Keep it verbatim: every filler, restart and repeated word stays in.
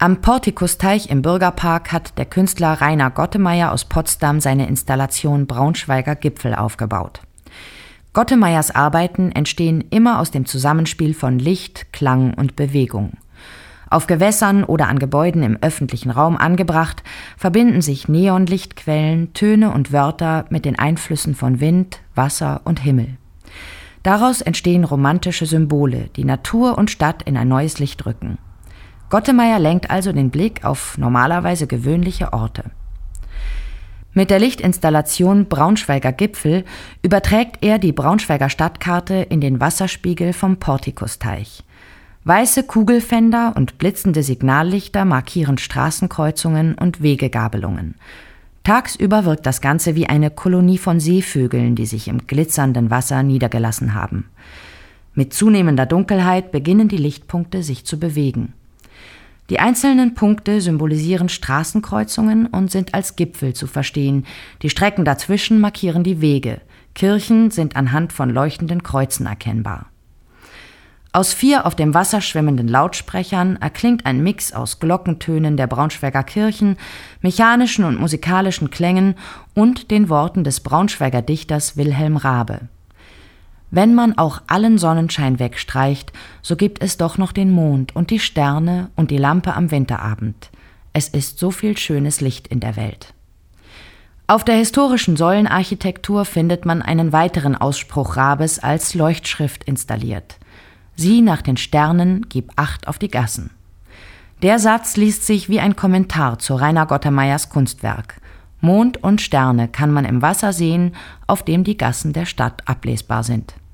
Am Portikusteich im Bürgerpark hat der Künstler Rainer Gottemeyer aus Potsdam seine Installation Braunschweiger Gipfel aufgebaut. Gottemeyers Arbeiten entstehen immer aus dem Zusammenspiel von Licht, Klang und Bewegung. Auf Gewässern oder an Gebäuden im öffentlichen Raum angebracht, verbinden sich Neonlichtquellen, Töne und Wörter mit den Einflüssen von Wind, Wasser und Himmel. Daraus entstehen romantische Symbole, die Natur und Stadt in ein neues Licht rücken. Gottemeyer lenkt also den Blick auf normalerweise gewöhnliche Orte. Mit der Lichtinstallation Braunschweiger Gipfel überträgt er die Braunschweiger Stadtkarte in den Wasserspiegel vom Portikusteich. Weiße Kugelfender und blitzende Signallichter markieren Straßenkreuzungen und Wegegabelungen. Tagsüber wirkt das Ganze wie eine Kolonie von Seevögeln, die sich im glitzernden Wasser niedergelassen haben. Mit zunehmender Dunkelheit beginnen die Lichtpunkte sich zu bewegen. Die einzelnen Punkte symbolisieren Straßenkreuzungen und sind als Gipfel zu verstehen. Die Strecken dazwischen markieren die Wege. Kirchen sind anhand von leuchtenden Kreuzen erkennbar. Aus vier auf dem Wasser schwimmenden Lautsprechern erklingt ein Mix aus Glockentönen der Braunschweiger Kirchen, mechanischen und musikalischen Klängen und den Worten des Braunschweiger Dichters Wilhelm Raabe. Wenn man auch allen Sonnenschein wegstreicht, so gibt es doch noch den Mond und die Sterne und die Lampe am Winterabend. Es ist so viel schönes Licht in der Welt. Auf der historischen Säulenarchitektur findet man einen weiteren Ausspruch Raabes als Leuchtschrift installiert. Sieh nach den Sternen, gib Acht auf die Gassen. Der Satz liest sich wie ein Kommentar zu Rainer Gottemeyers Kunstwerk. Mond und Sterne kann man im Wasser sehen, auf dem die Gassen der Stadt ablesbar sind.